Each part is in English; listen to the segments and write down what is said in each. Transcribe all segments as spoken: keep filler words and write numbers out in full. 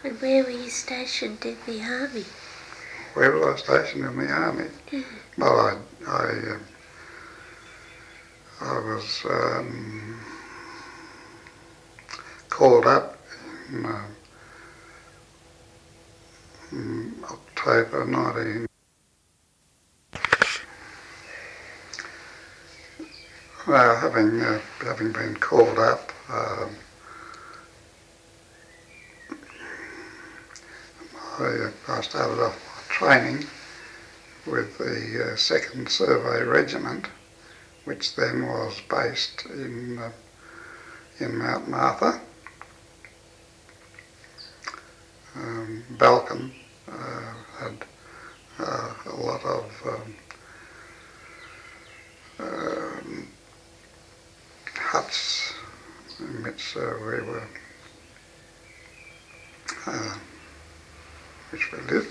And where were you stationed in the army? Where was I stationed in the army? Mm. Well, I, I, uh, I was um, called up in, uh, in October nineteen. Well, having uh, having been called up, um, I, I started off my training with the uh, second Survey Regiment, which then was based in uh, in Mount Martha. Um, Balcombe uh, had uh, a lot of um, um, huts in which uh, we were, uh, which we lived,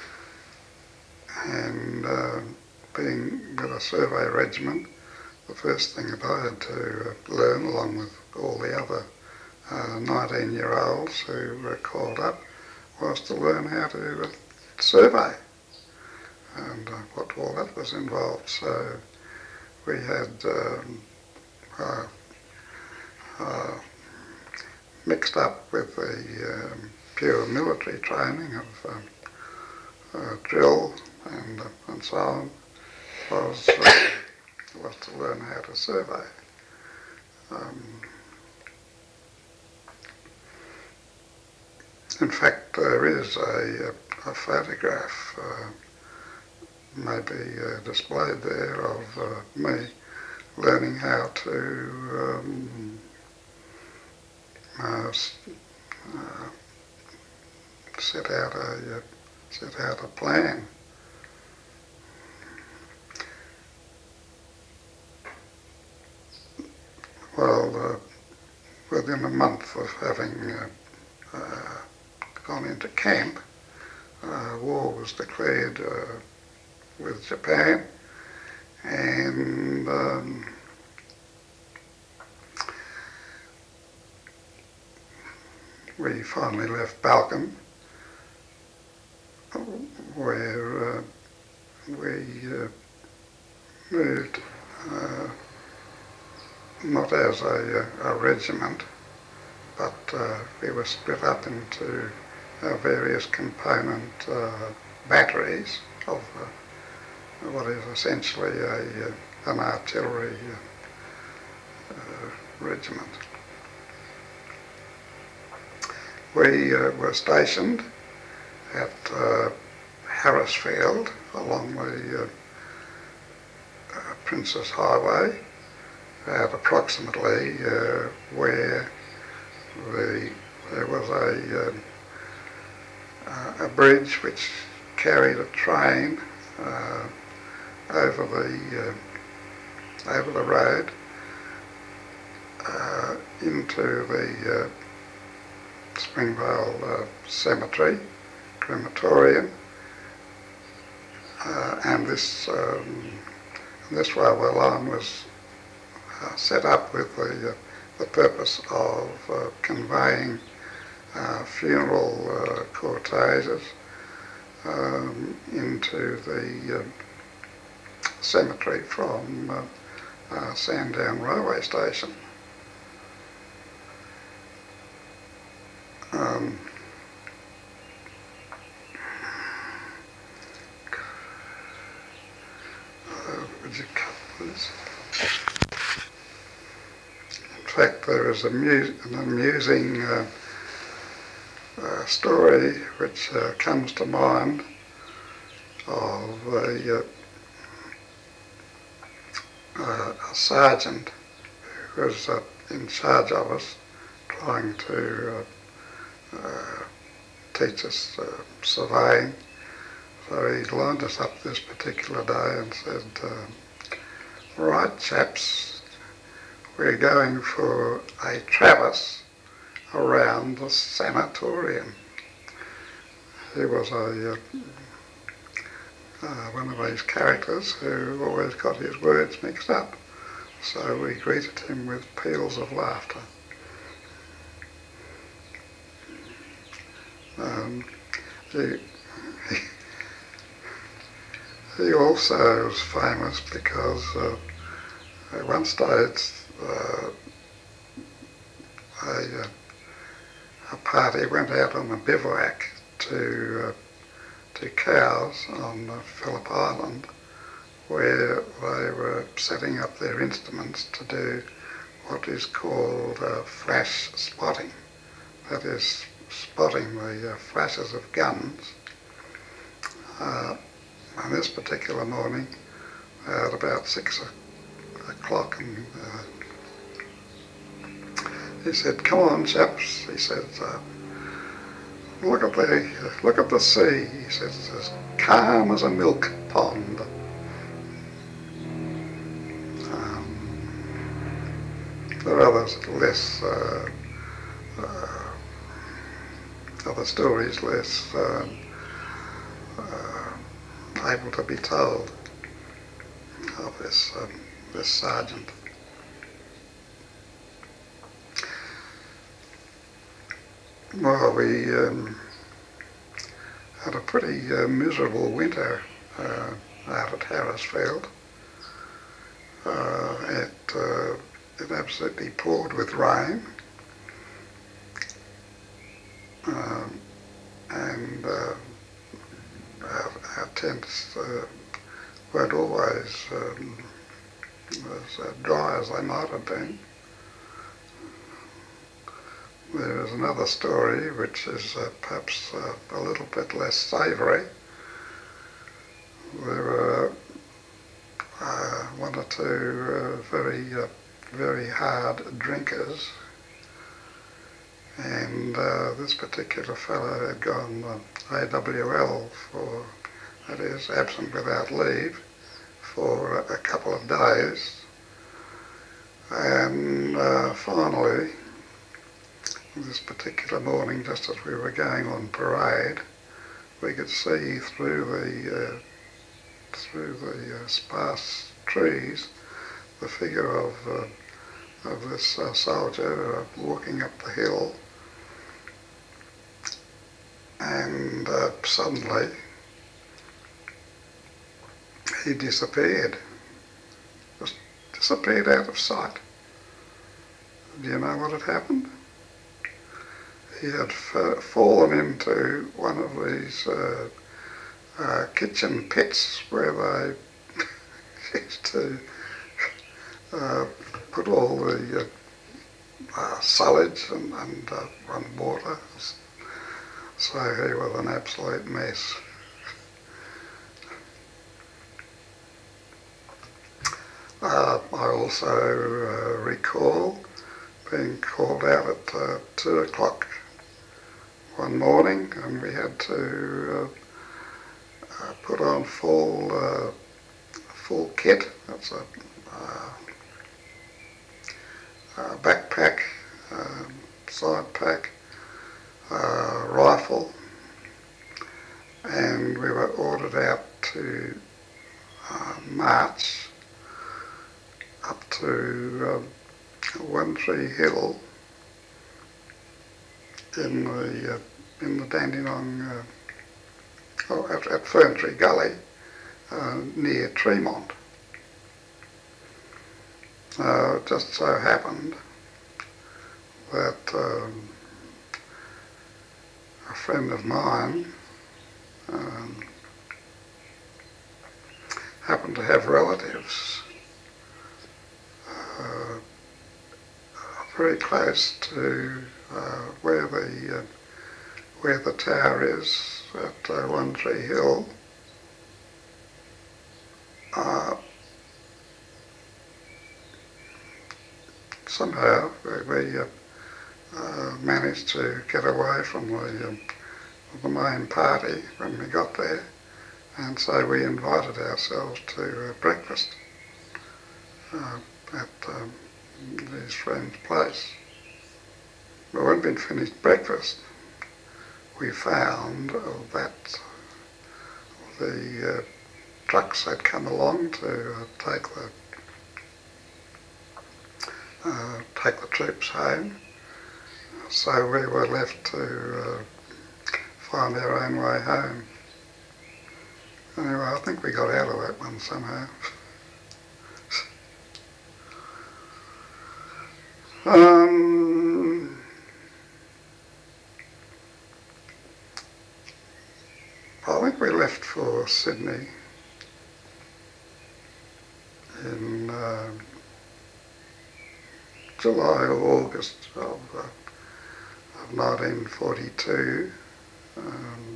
and uh, being with a survey regiment, the first thing that I had to uh, learn, along with all the other uh, nineteen-year-olds who were called up, was to learn how to uh, survey and uh, what all that was involved. So we had um, uh, uh, mixed up with the um, pure military training of um, uh, drill and, uh, and so on, was, uh, was to learn how to survey. Um, in fact, there is a, a photograph uh, maybe uh, displayed there of uh, me learning how to um, uh, uh, set out a uh, set out a plan. Well, uh, within a month of having uh, uh, gone into camp, uh, war was declared uh, with Japan, and um, we finally left Balcombe, where uh, we uh, moved uh, not as a, a regiment, but uh, we were split up into uh, various component uh, batteries of uh, what is essentially a, uh, an artillery uh, uh, regiment. We uh, were stationed at uh, Harrisfield along the uh, uh, Princess Highway, at approximately uh, where the, there was a, uh, uh, a bridge which carried a train uh, over the uh, over the road uh, into the uh, Springvale uh, Cemetery, crematorium, uh, and this um, this railway line was uh, set up with the uh, the purpose of uh, conveying uh, funeral uh, corteges um, into the uh, cemetery from uh, uh, Sandown railway station. Um, uh, would you cut this? In fact, there is a mu an amusing uh, uh, story which uh, comes to mind of a, uh, uh, a sergeant who was uh, in charge of us, trying to uh, uh, teach us uh, surveying. So he lined us up this particular day and said, uh, "Right, chaps, we're going for a traverse around the sanatorium." He was a uh, uh, one of these characters who always got his words mixed up, so we greeted him with peals of laughter. Um, he, he, he also was famous because uh, at one stage uh, a, uh, a party went out on a bivouac to uh, to cows on uh, Phillip Island, where they were setting up their instruments to do what is called uh, flash spotting. That is, spotting the uh, flashes of guns. Uh, on this particular morning, at about six o'clock, and uh, he said, "Come on, chaps," he said, uh, look at the look at the sea. He said, "It's as calm as a milk pond." Um, there are others less, uh, uh, other stories less uh, uh, able to be told of this um, this sergeant. Well, we um, had a pretty uh, miserable winter uh, out at Harrisfield. Uh, it, uh, it absolutely poured with rain, um, and uh, our, our tents uh, weren't always um, as uh, dry as they might have been. There is another story which is uh, perhaps uh, a little bit less savoury. There were uh, one or two uh, very, uh, very hard drinkers, and uh, this particular fellow had gone uh, A W L for, that is, absent without leave, for a couple of days, and uh, finally, this particular morning, just as we were going on parade, we could see through the uh, through the uh, sparse trees the figure of uh, of this uh, soldier uh, walking up the hill, and uh, suddenly he disappeared, just disappeared out of sight. Do you know what had happened? He had f- fallen into one of these uh, uh, kitchen pits where they used to uh, put all the uh, uh, silage and, and, uh, and water. So he was an absolute mess. Uh, I also uh, recall being called out at uh, two o'clock one morning, and we had to uh, uh, put on full uh, full kit. That's a, uh, a backpack, uh, side pack, uh, rifle, and we were ordered out to uh, march up to um, One Tree Hill in the uh, in the Dandenong, uh, oh, at, at Fern Tree Gully, uh, near Tremont. Uh, it just so happened that um, a friend of mine um, happened to have relatives uh, very close to uh, where the uh, where the tower is at uh, One Tree Hill. Uh, somehow we, we uh, uh, managed to get away from the um, the main party when we got there, and so we invited ourselves to uh, breakfast uh, at um, these friends' place. But when we'd finished breakfast, we found uh, that the uh, trucks had come along to uh, take the uh, take the troops home. So we were left to uh, find our own way home. Anyway, I think we got out of that one somehow. um, I think we left for Sydney in uh, July or August of, uh, of nineteen forty-two. Um,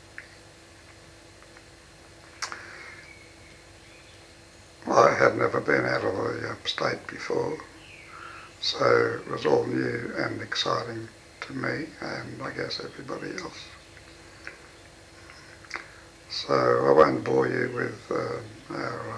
I had never been out of the uh, state before, so it was all new and exciting to me and I guess everybody else. So I won't bore you with uh, our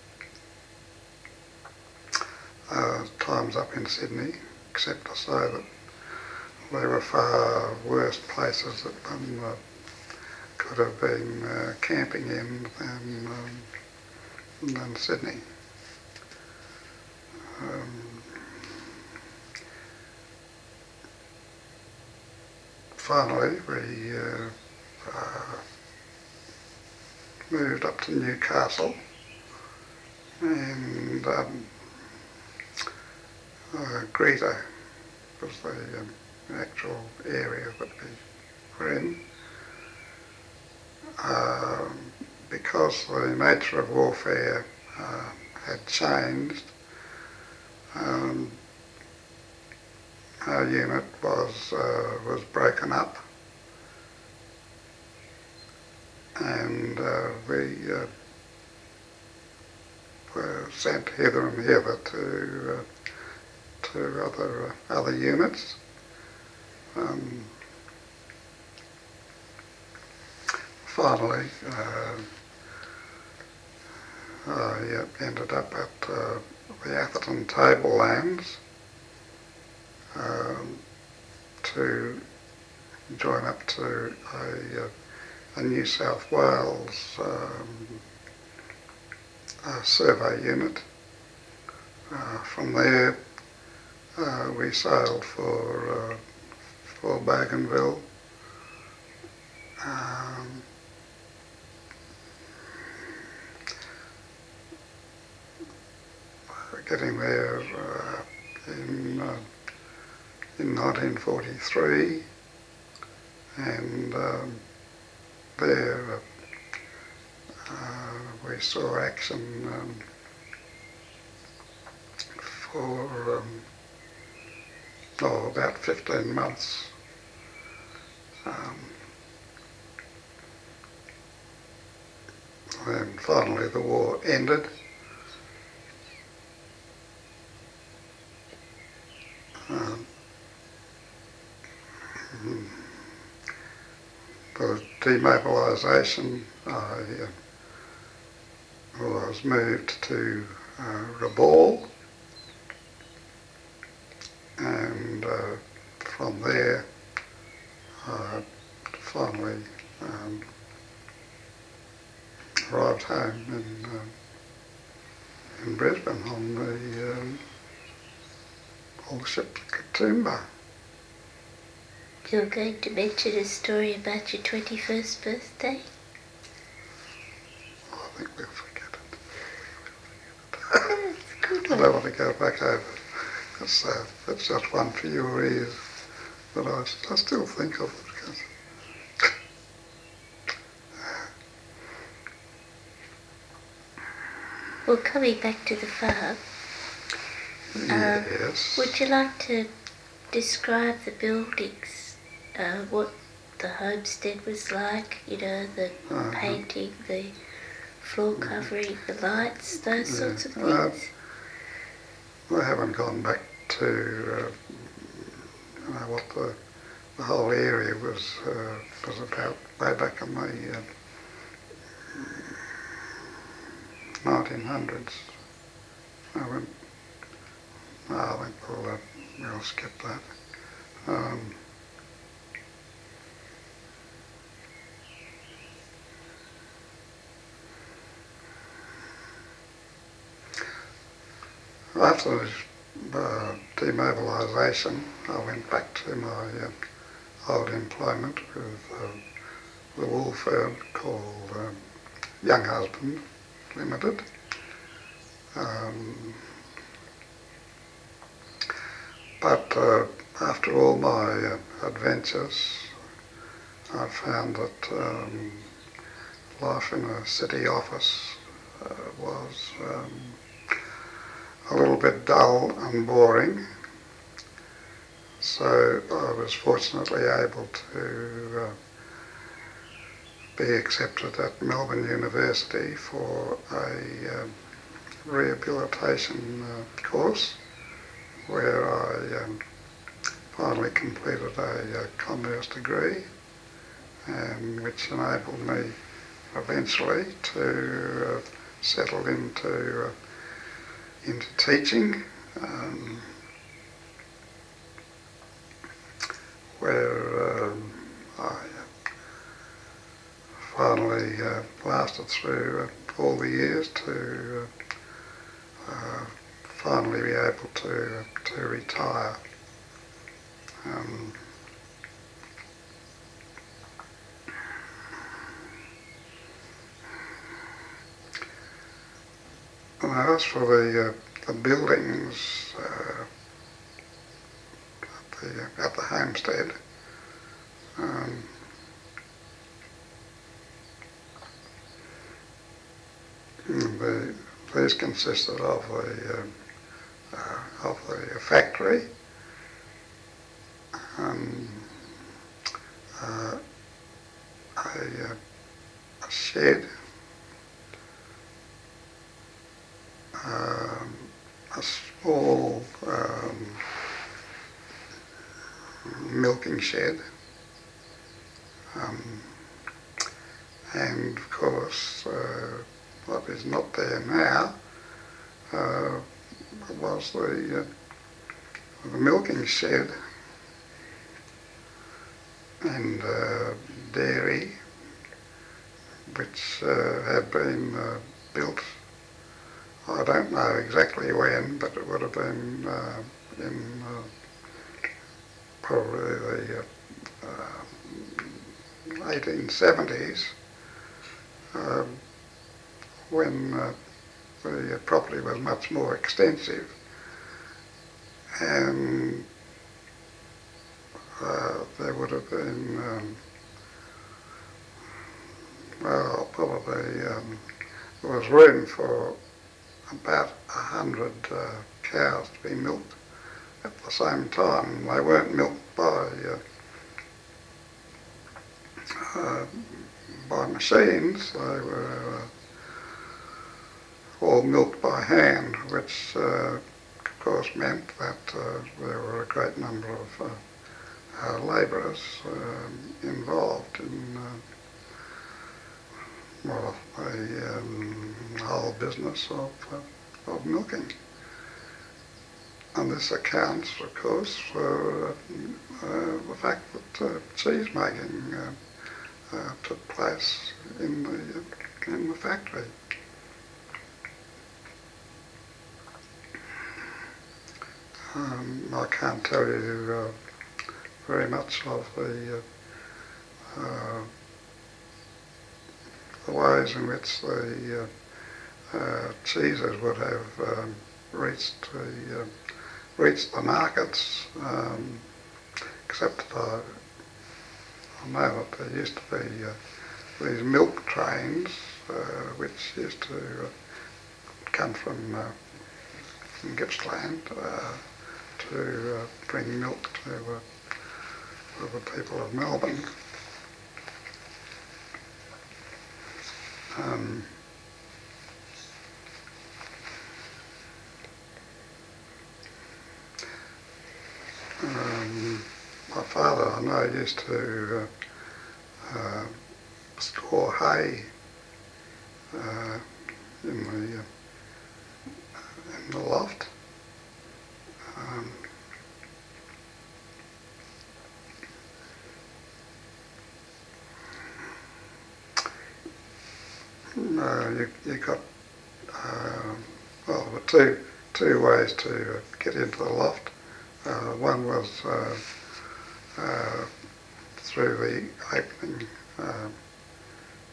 uh, uh, times up in Sydney, except to say that there were far worse places that one uh, could have been uh, camping in than, um, than Sydney. Um, finally, we uh, uh, moved up to Newcastle, and um, uh, Greta was the um, actual area that we were in. Um, because the nature of warfare uh, had changed, um, our unit was uh, was broken up, and uh, we uh, were sent hither and hither to uh, to other uh, other units. Um, finally, uh, I uh, ended up at uh, the Atherton Tablelands um, to join up to a, uh, a New South Wales um, a survey unit. Uh, from there, uh, we sailed for uh, for Bougainville. Um, getting there uh, in uh, in nineteen forty-three, and um, there uh, we saw action um, for um, oh, about fifteen months. Um, then finally the war ended. Um, for demobilisation, I uh, was moved to uh, Rabaul, and uh, from there I finally um, arrived home in, uh, in Brisbane on the um, old ship Katoomba. You're going to mention a story about your twenty-first birthday? Oh, I think we'll forget it. That's a good one. I don't want to go back over. It's, uh, it's just one for your ears, but I, I still think of it because Well, coming back to the farm, um, yes. would you like to describe the buildings, uh, what the homestead was like, you know, the uh-huh. painting, the floor covering, the lights, those Yeah. sorts of Uh, things? I haven't gone back to uh, you know, what the, the whole area was uh, was about way back in the uh, nineteen hundreds. I went, no, I think we'll, uh, we'll skip that. Um, after uh, demobilisation, I went back to my uh, old employment with uh, the wool firm called um, Young Husband Limited. Um, but uh, after all my uh, adventures, I found that um, life in a city office uh, was um, a little bit dull and boring. So I was fortunately able to uh, be accepted at Melbourne University for a um, rehabilitation uh, course, where I um, finally completed a, a commerce degree, and which enabled me eventually to uh, settle into uh, into teaching, um, where um, I finally uh, lasted through uh, all the years to uh, uh, finally be able to uh, to retire. Um, and as for the uh, the buildings uh, at the at the homestead, um, the, these consisted of the um, uh, of the factory, um, uh, a, uh, a shed, um, a small um, milking shed, um, and of course uh, what is not there now uh, was the, uh, the milking shed and uh, dairy, which uh, had been uh, built, I don't know exactly when, but it would have been uh, in uh, probably the uh, uh, eighteen seventies, uh, when uh, the property was much more extensive, and uh, there would have been, um, well, probably um, there was room for about a hundred uh, cows to be milked at the same time. They weren't milked by uh, uh, by machines. They were uh, all milked by hand, which uh, of course meant that uh, there were a great number of uh, uh, labourers uh, involved in uh, well, the um, whole business of, uh, of milking. And this accounts, of course, for uh, uh, the fact that uh, cheese making uh, uh, took place in the, in the factory. Um, I can't tell you uh, very much of the, uh, uh, the ways in which the uh, uh, cheeses would have um, reached the uh, reached the markets, um, except that I, I know that there used to be uh, these milk trains uh, which used to uh, come from, uh, from Gippsland uh, to uh, bring milk to, uh, to the people of Melbourne. Um, um, my father, I know, used to uh, uh, store hay uh, in the uh, in the loft. Um, uh, you, you got uh, well, there were two two ways to uh, get into the loft. Uh, one was uh, uh, through the opening uh,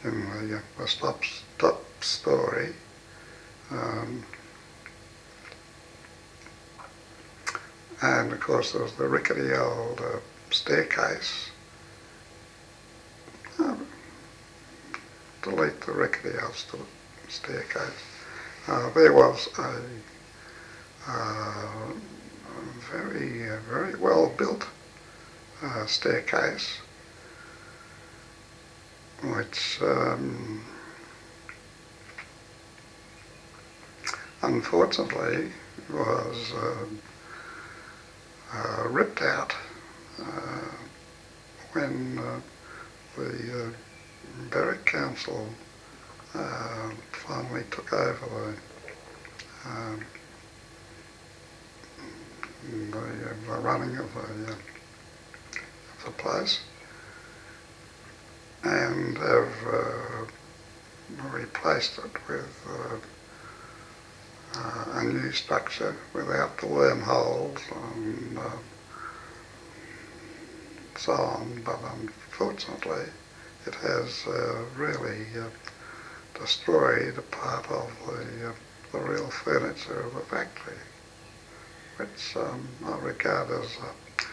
in the, uh, the top, top story. Um, and of course there was the rickety old uh, staircase. Uh, delete the rickety old st staircase. Uh, there was a uh, very, uh, very well built uh, staircase, which um, unfortunately was uh, uh, ripped out uh, when uh, the uh, Berwick Council uh, finally took over the, um, the, uh, the running of the, uh, of the place, and have uh, replaced it with uh, uh, a new structure without the wormholes and uh, so on, but unfortunately it has uh, really uh, destroyed a part of the, uh, the real furniture of the factory, which um, I regard as a,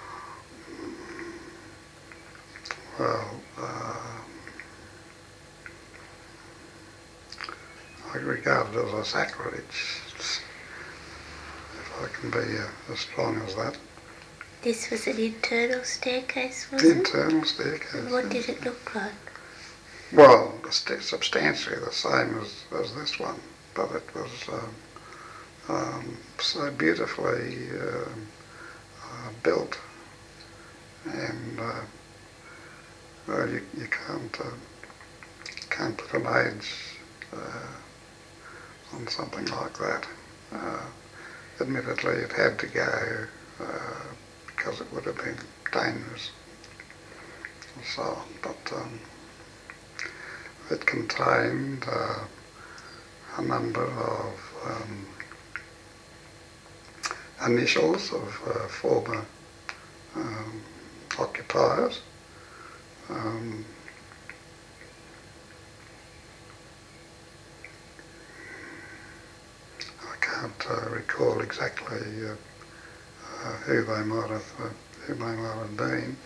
well, uh, I regard it as a sacrilege, if I can be uh, as strong as that. This was an internal staircase, was it? Internal staircase. And what did it look like? Well, substantially the same as, as this one, but it was um, um, so beautifully uh, uh, built, and uh, well, you, you can't uh, can't put an age uh, on something like that. Uh, admittedly, it had to go uh, because it would have been dangerous and so on, but um, it contained uh, a number of um, initials of uh, former um, occupiers. Um, I can't uh, recall exactly uh, uh, who they might have, uh, who they might have been.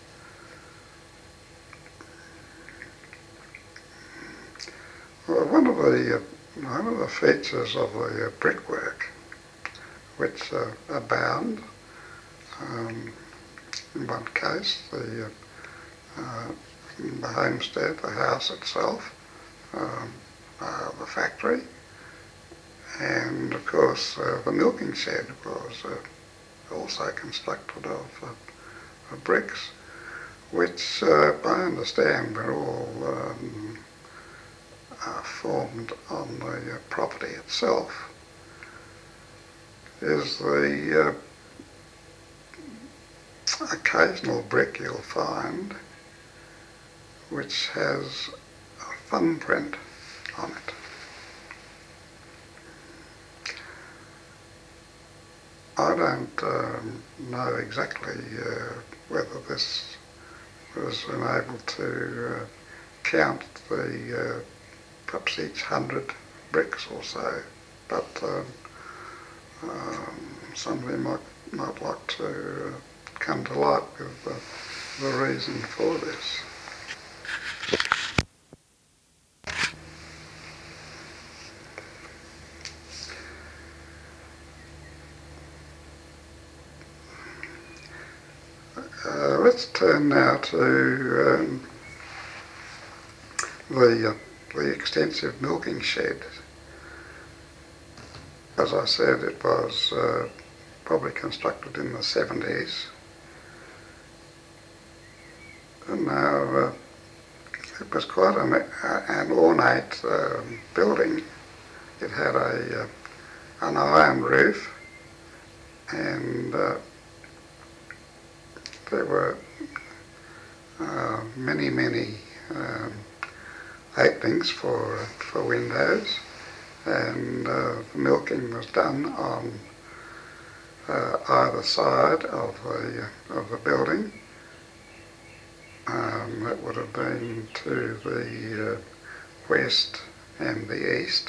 Well, one of the uh, one of the features of the uh, brickwork, which uh, abound, um, in one case, the uh, uh, the homestead, the house itself, um, uh, the factory, and of course uh, the milking shed was uh, also constructed of, uh, of bricks, which uh, I understand were all um, uh, formed on the uh, property itself. Is the uh, occasional brick you'll find which has a thumbprint on it. I don't um, know exactly uh, whether this was able to uh, count the uh, perhaps each hundred bricks or so, but um, um, somebody might might like to uh, come to light with uh, the reason for this. Uh, let's turn now to um, the, uh, the extensive milking shed. As I said, it was uh, probably constructed in the seventies. And now uh, it was quite an, uh, an ornate um, building. It had a, uh, an iron roof, and uh, there were uh, many, many um, openings for for windows, and uh, the milking was done on uh, either side of the of the building. Um, that would have been to the west and the east.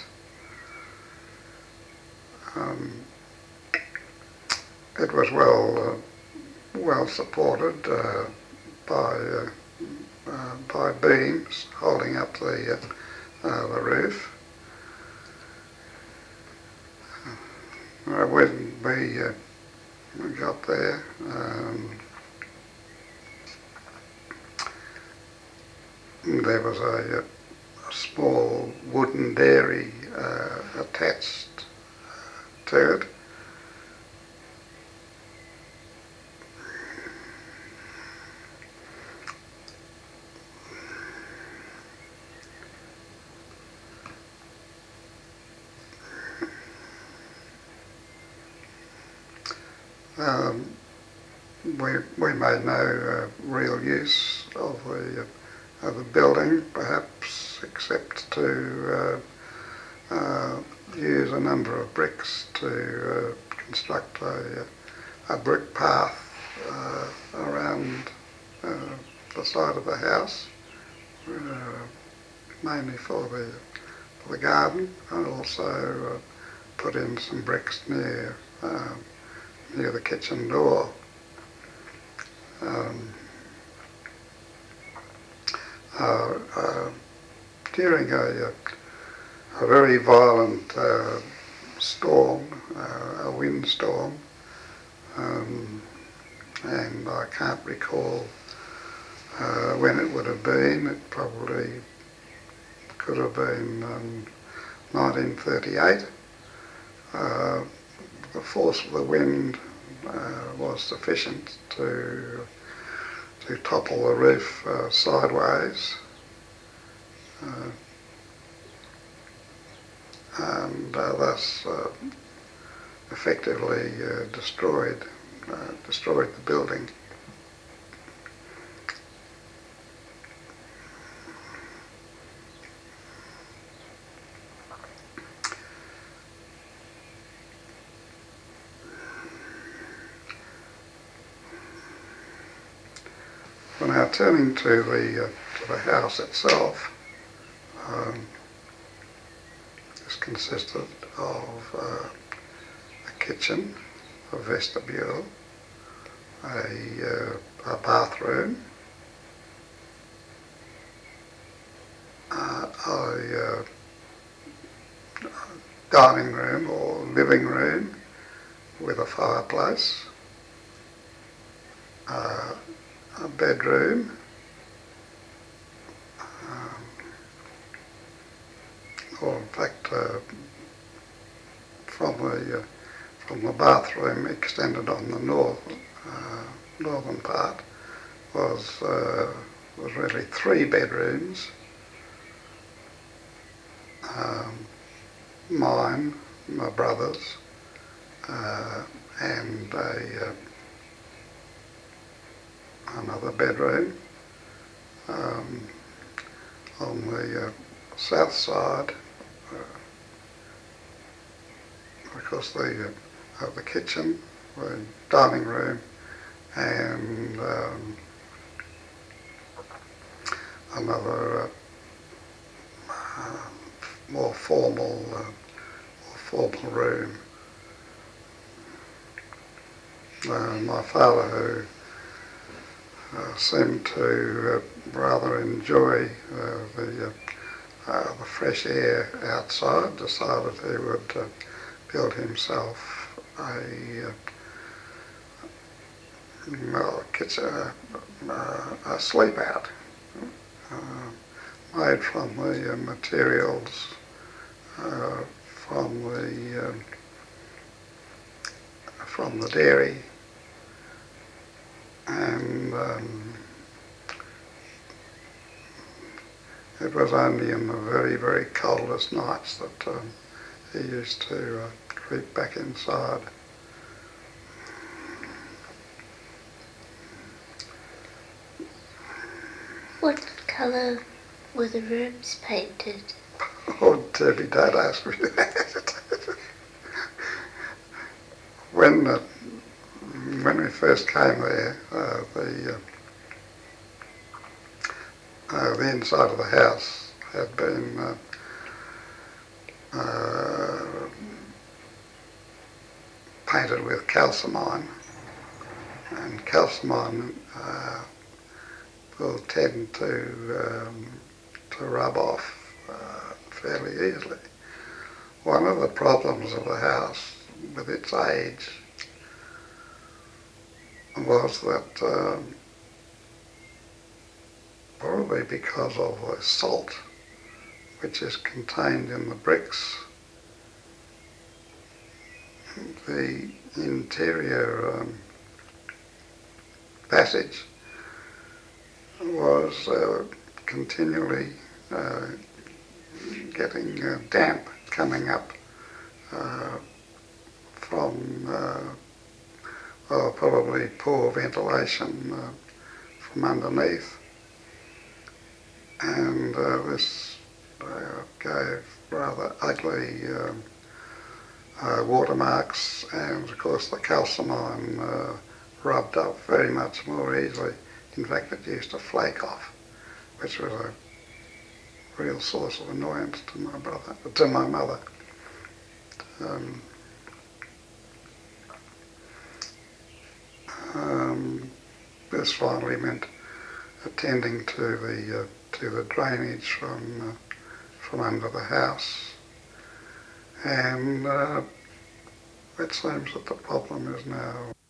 Um, it was well uh, well supported uh, by uh, uh, by beams holding up the uh, uh, the roof. Uh, when we, uh, we got there, um, there was a, a small wooden dairy uh, attached to it. Um, we, we made no uh, real use of the, uh, of the building, perhaps except to uh, uh, use a number of bricks to uh, construct a, a brick path uh, around uh, the side of the house, uh, mainly for the, for the garden, and also uh, put in some bricks near um, near the kitchen door. Um, uh, uh, during a, a very violent uh, storm, uh, a windstorm, um, and I can't recall uh, when it would have been. It probably could have been um, nineteen thirty-eight. Uh, the force of the wind uh, was sufficient to to topple the roof uh, sideways, uh, and uh, thus uh, effectively uh, destroyed uh, destroyed the building. Well, now turning to the uh, to the house itself, um, this consisted of uh, a kitchen, a vestibule, a, uh, a bathroom, uh, a uh, dining room or living room with a fireplace, uh, a bedroom, um, or in fact uh, from the uh, from the bathroom extended on the north uh, northern part was uh, was really three bedrooms. Um, mine, my brother's, uh, and a uh, another bedroom. Um, on the uh, south side, uh, because the uh, of the kitchen, the dining room, and um, another uh, uh, more formal, uh, more formal room. Uh, my father, who Uh, seemed to uh, rather enjoy uh, the uh, uh, the fresh air outside, decided he would uh, build himself a uh, well, kitchen, uh, a sleep out uh, made from the uh, materials uh, from the uh, from the dairy. And um, it was only in the very, very coldest nights that um, he used to uh, creep back inside. What colour were the rooms painted? Oh, Debbie, don't ask me that. when uh, when we first came there, uh, the uh, uh, the inside of the house had been uh, uh, painted with calcimine, and calcimine uh, will tend to um, to rub off uh, fairly easily. One of the problems of the house with its age was that um, probably because of the salt which is contained in the bricks, the interior um, passage was uh, continually uh, getting uh, damp coming up uh, from uh, well, probably poor ventilation uh, from underneath, and uh, this uh, gave rather ugly um, uh, watermarks, and of course the calcimine uh, rubbed up very much more easily. In fact, it used to flake off, which was a real source of annoyance to my brother, to my mother. Um, um, this finally meant attending to the uh, to the drainage from uh, from under the house, and uh, it seems that the problem is now